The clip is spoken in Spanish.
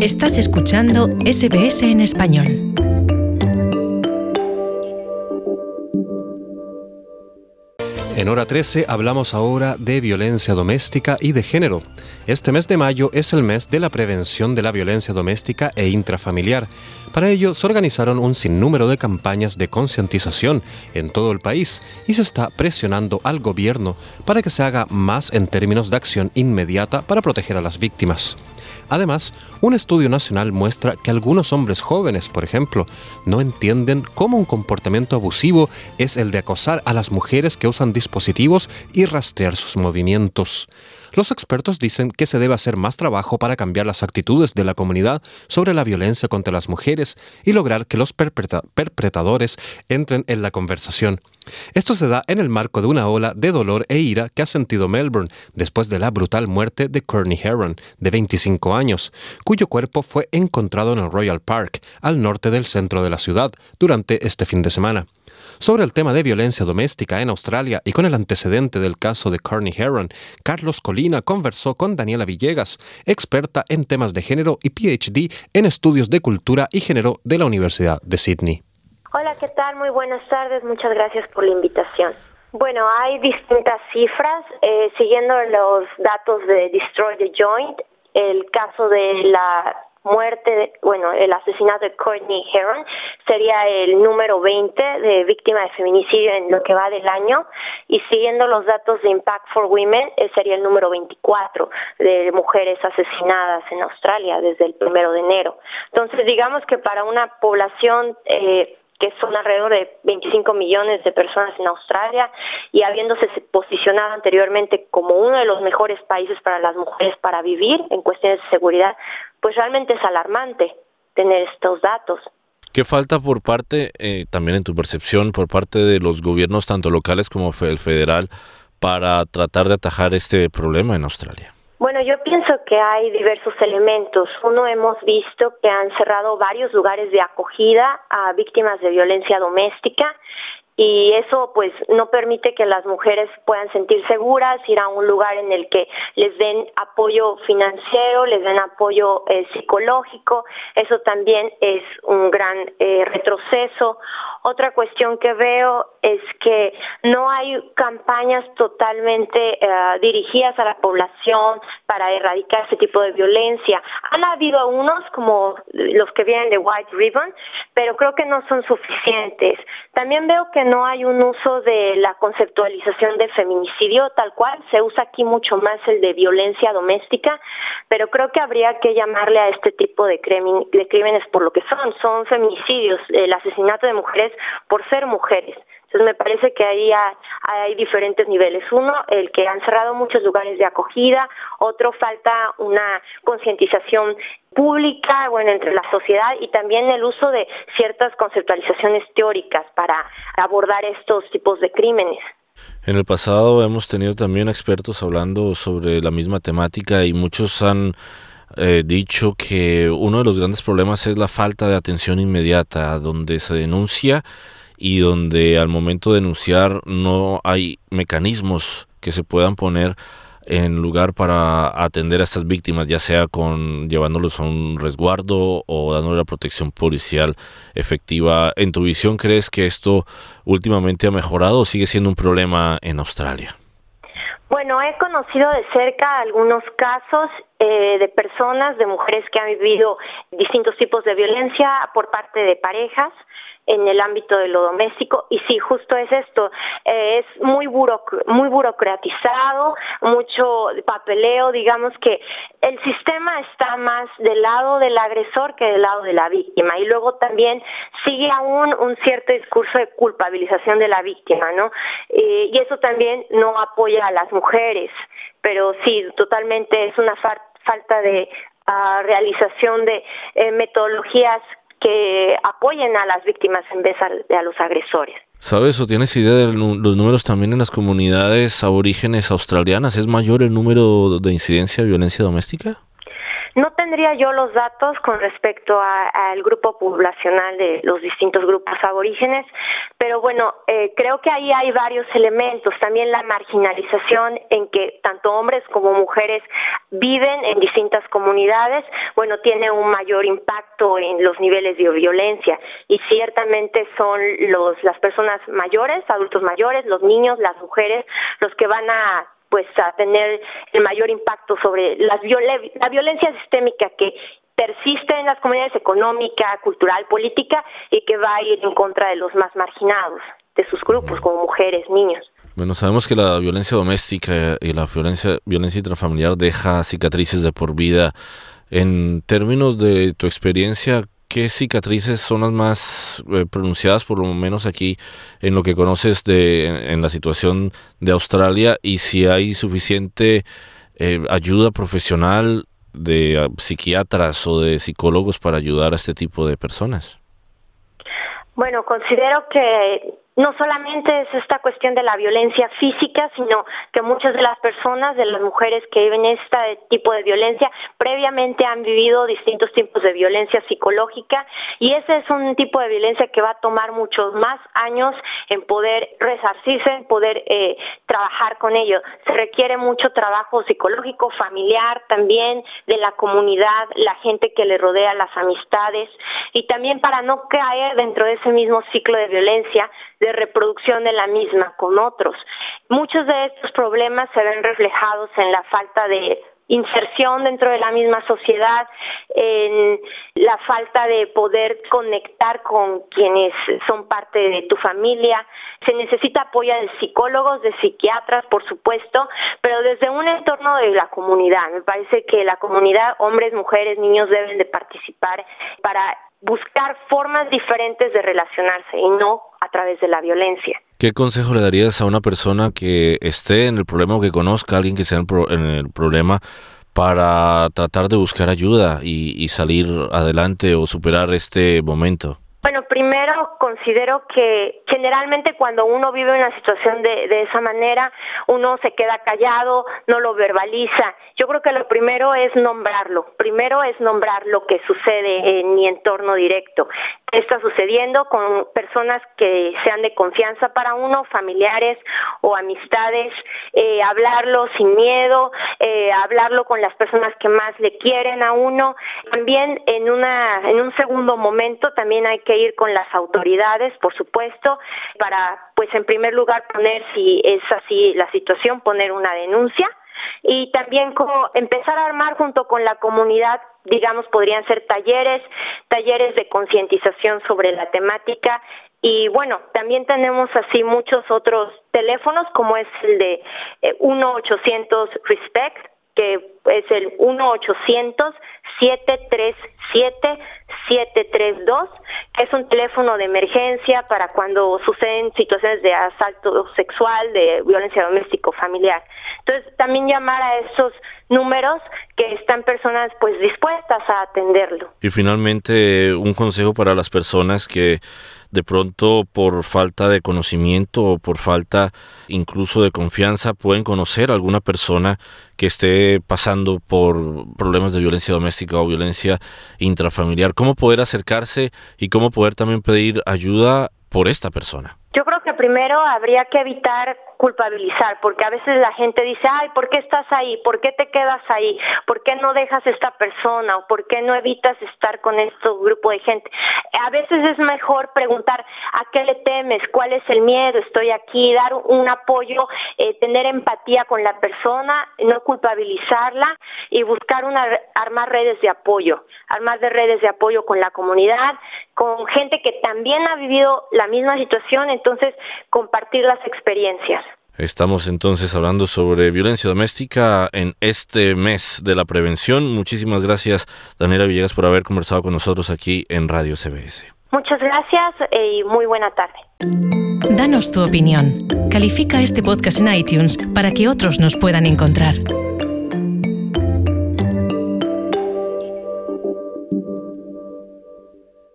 Estás escuchando SBS en español. En Hora 13 hablamos ahora de violencia doméstica y de género. Este mes de mayo es el mes de la prevención de la violencia doméstica e intrafamiliar. Para ello se organizaron un sinnúmero de campañas de concientización en todo el país y se está presionando al gobierno para que se haga más en términos de acción inmediata para proteger a las víctimas. Además, un estudio nacional muestra que algunos hombres jóvenes, por ejemplo, no entienden cómo un comportamiento abusivo es el de acosar a las mujeres que usan dispositivos y rastrear sus movimientos. Los expertos dicen que se debe hacer más trabajo para cambiar las actitudes de la comunidad sobre la violencia contra las mujeres y lograr que los perpetradores entren en la conversación. Esto se da en el marco de una ola de dolor e ira que ha sentido Melbourne después de la brutal muerte de Courtney Heron, de 25 años, cuyo cuerpo fue encontrado en el Royal Park, al norte del centro de la ciudad, durante este fin de semana. Sobre el tema de violencia doméstica en Australia y con el antecedente del caso de Courtney Heron, Carlos Colina conversó con Daniela Villegas, experta en temas de género y PhD en estudios de cultura y género de la Universidad de Sydney. Hola, ¿qué tal? Muy buenas tardes. Muchas gracias por la invitación. Bueno, hay distintas cifras. Siguiendo los datos de Destroy the Joint, el caso de la muerte, el asesinato de Courtney Heron sería el número 20 de víctimas de feminicidio en lo que va del año, y siguiendo los datos de Impact for Women sería el número 24 de mujeres asesinadas en Australia desde el 1 de enero. Entonces, digamos que para una población que son alrededor de 25 millones de personas en Australia, y habiéndose posicionado anteriormente como uno de los mejores países para las mujeres para vivir en cuestiones de seguridad, pues realmente es alarmante tener estos datos. ¿Qué falta por parte, también en tu percepción, por parte de los gobiernos tanto locales como el federal para tratar de atajar este problema en Australia? Bueno, yo pienso que hay diversos elementos. Uno, hemos visto que han cerrado varios lugares de acogida a víctimas de violencia doméstica, y eso pues no permite que las mujeres puedan sentir seguras, ir a un lugar en el que les den apoyo financiero, les den apoyo psicológico. Eso también es un gran retroceso. Otra cuestión que veo es que no hay campañas totalmente dirigidas a la población para erradicar ese tipo de violencia. Han habido unos, como los que vienen de White Ribbon, pero creo que no son suficientes. También veo que no hay un uso de la conceptualización de feminicidio tal cual. Se usa aquí mucho más el de violencia doméstica, pero creo que habría que llamarle a este tipo de crímenes por lo que son feminicidios, el asesinato de mujeres por ser mujeres. Entonces me parece que ahí hay diferentes niveles. Uno, el que han cerrado muchos lugares de acogida. Otro, falta una concientización pública, entre la sociedad, y también el uso de ciertas conceptualizaciones teóricas para abordar estos tipos de crímenes. En el pasado hemos tenido también expertos hablando sobre la misma temática, y muchos han dicho que uno de los grandes problemas es la falta de atención inmediata, donde se denuncia y donde al momento de denunciar no hay mecanismos que se puedan poner en lugar para atender a estas víctimas, ya sea llevándolos a un resguardo o dándoles la protección policial efectiva. En tu visión, ¿crees que esto últimamente ha mejorado o sigue siendo un problema en Australia? Bueno, he conocido de cerca algunos casos de personas, de mujeres que han vivido distintos tipos de violencia por parte de parejas en el ámbito de lo doméstico, y sí, justo es esto, es muy burocratizado, mucho papeleo. Digamos que el sistema está más del lado del agresor que del lado de la víctima, y luego también sigue aún un cierto discurso de culpabilización de la víctima, ¿no? Y eso también no apoya a las mujeres, pero sí, totalmente es una falta de realización de metodologías que apoyen a las víctimas en vez de a los agresores. ¿Sabes o tienes idea de los números también en las comunidades aborígenes australianas? ¿Es mayor el número de incidencia de violencia doméstica? No tendría yo los datos con respecto al grupo poblacional de los distintos grupos aborígenes, pero bueno, creo que ahí hay varios elementos. También la marginalización en que tanto hombres como mujeres viven en distintas comunidades, bueno, tiene un mayor impacto en los niveles de violencia, y ciertamente son las personas mayores, adultos mayores, los niños, las mujeres, los que van a tener el mayor impacto sobre la violencia sistémica que persiste en las comunidades económica, cultural, política, y que va a ir en contra de los más marginados de sus grupos, como mujeres, niños. Bueno, sabemos que la violencia doméstica y la violencia intrafamiliar deja cicatrices de por vida. En términos de tu experiencia, ¿qué cicatrices son las más pronunciadas, por lo menos aquí, en lo que conoces en la situación de Australia, y si hay suficiente ayuda profesional de psiquiatras o de psicólogos para ayudar a este tipo de personas? Bueno, considero que no solamente es esta cuestión de la violencia física, sino que muchas de las personas, de las mujeres que viven este tipo de violencia, previamente han vivido distintos tipos de violencia psicológica, y ese es un tipo de violencia que va a tomar muchos más años en poder resarcirse, en poder trabajar con ello. Se requiere mucho trabajo psicológico, familiar, también de la comunidad, la gente que le rodea, las amistades, y también para no caer dentro de ese mismo ciclo de violencia, de reproducción de la misma con otros. Muchos de estos problemas se ven reflejados en la falta de inserción dentro de la misma sociedad, en la falta de poder conectar con quienes son parte de tu familia. Se necesita apoyo de psicólogos, de psiquiatras, por supuesto, pero desde un entorno de la comunidad. Me parece que la comunidad, hombres, mujeres, niños, deben de participar para buscar formas diferentes de relacionarse y no a través de la violencia. ¿Qué consejo le darías a una persona que esté en el problema o que conozca a alguien que esté en el problema para tratar de buscar ayuda y salir adelante o superar este momento? Bueno, primero considero que generalmente cuando uno vive una situación de esa manera, uno se queda callado, no lo verbaliza. Yo creo que lo primero es nombrarlo. Primero es nombrar lo que sucede en mi entorno directo. ¿Qué está sucediendo con personas que sean de confianza para uno, familiares o amistades? Hablarlo sin miedo, hablarlo con las personas que más le quieren a uno. También en un segundo momento también hay que ir con las autoridades, por supuesto, para, pues en primer lugar, poner, si es así la situación, poner una denuncia, y también como empezar a armar junto con la comunidad, digamos, podrían ser talleres de concientización sobre la temática. Y bueno, también tenemos así muchos otros teléfonos, como es el de 1-800-RESPECT, que es el 1-800-737-732, que es un teléfono de emergencia para cuando suceden situaciones de asalto sexual, de violencia doméstico familiar. Entonces, también llamar a esos números que están personas pues dispuestas a atenderlo. Y finalmente, un consejo para las personas que de pronto por falta de conocimiento o por falta incluso de confianza pueden conocer a alguna persona que esté pasando por problemas de violencia doméstica o violencia intrafamiliar. ¿Cómo poder acercarse y cómo poder también pedir ayuda por esta persona? Yo creo que primero habría que evitar culpabilizar, porque a veces la gente dice, ay, ¿por qué estás ahí? ¿Por qué te quedas ahí? ¿Por qué no dejas a esta persona? ¿O por qué no evitas estar con este grupo de gente? A veces es mejor preguntar, ¿a qué le temes? ¿Cuál es el miedo? Estoy aquí, dar un apoyo, tener empatía con la persona, no culpabilizarla y buscar armar redes de apoyo con la comunidad, con gente que también ha vivido la misma situación, entonces compartir las experiencias. Estamos entonces hablando sobre violencia doméstica en este mes de la prevención. Muchísimas gracias, Daniela Villegas, por haber conversado con nosotros aquí en Radio CBS. Muchas gracias y muy buena tarde. Danos tu opinión. Califica este podcast en iTunes para que otros nos puedan encontrar.